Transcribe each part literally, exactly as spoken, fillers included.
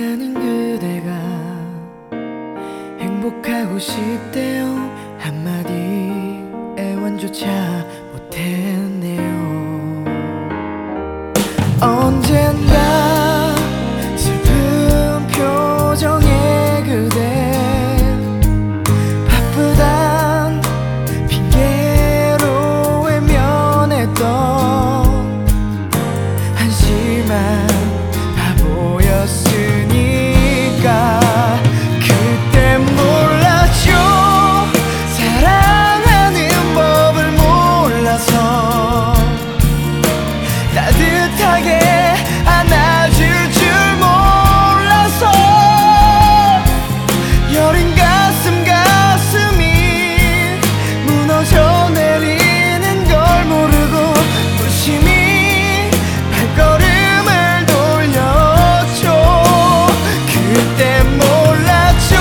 사랑하는 그대가 행복하고 싶대요. 한마디 애원조차 못했네요. 언젠가 슬픈 표정의 그대, 바쁘단 핑계로 외면했던 한심한 바보였으니까. 그때 몰랐죠. 사랑하는 법을 몰라서 따뜻하게 안아줄 줄 몰라서 여린 가슴 가슴이 무너져 내리는 걸 모르고 무심히 발걸음을 돌렸죠. 그때 몰랐죠.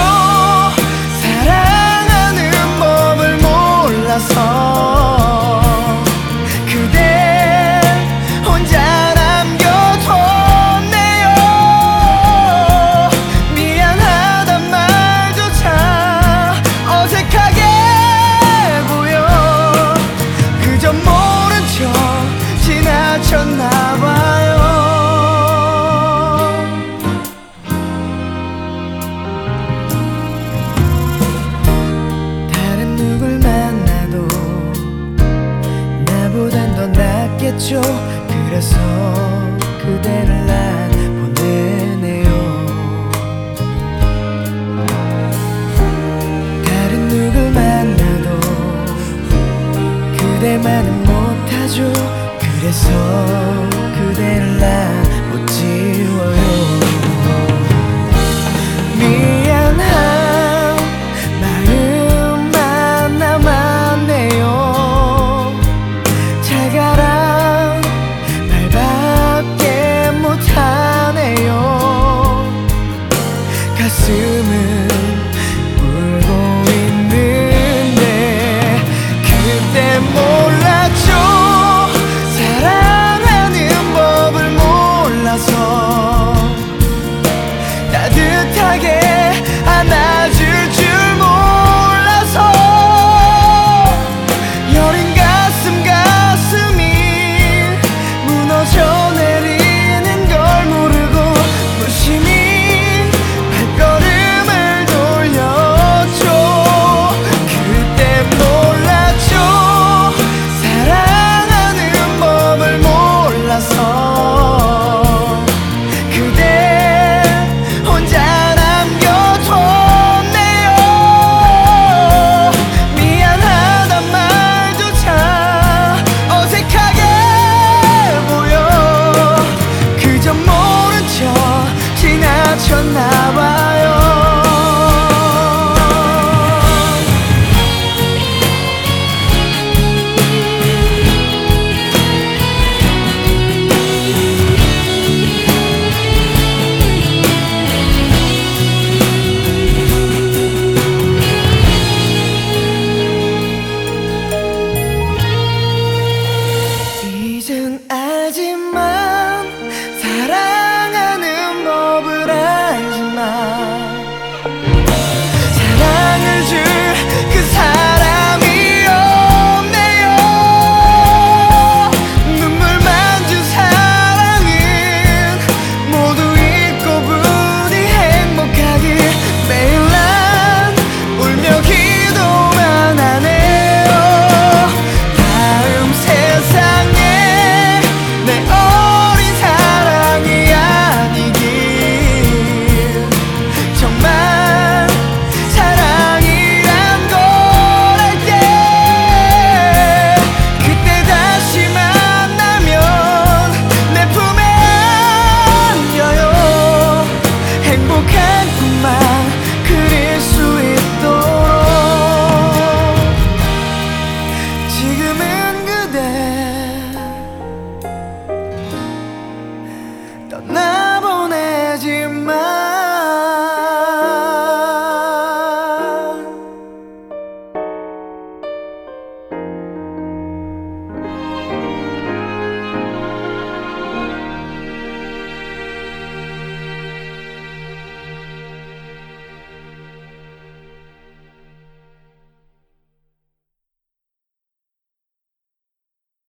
사랑하는 법을 몰라서 그대 혼자 남겨뒀네요. 미안하단 말조차 어색하게 보여. 그저 모른 척 지나쳤나봐요. 다른 누굴 만나도 나보단 더 낫겠죠. 그래서 그대를 난 보내네요. 다른 누굴 만나도 그대만은 못하죠. 그래서 그대를 난 못 지워요. 미안한 마음만 남았네요. 자가란 말밖에 못하네요. 가슴은 울고 있는데 그때 몰랐죠. 사랑하는 법을 몰라서 따뜻하게 안아줄 줄 몰라서 여린 가슴 가슴이 무너져 내리는 걸 모르고 무심히 발걸음을 돌렸죠. 그때 몰랐죠. 사랑하는 법을 몰라서 그대 혼자 남겨뒀네요. 미안하단 말조차 어색하게 보여. 그저 모른 척 지나쳤나봐.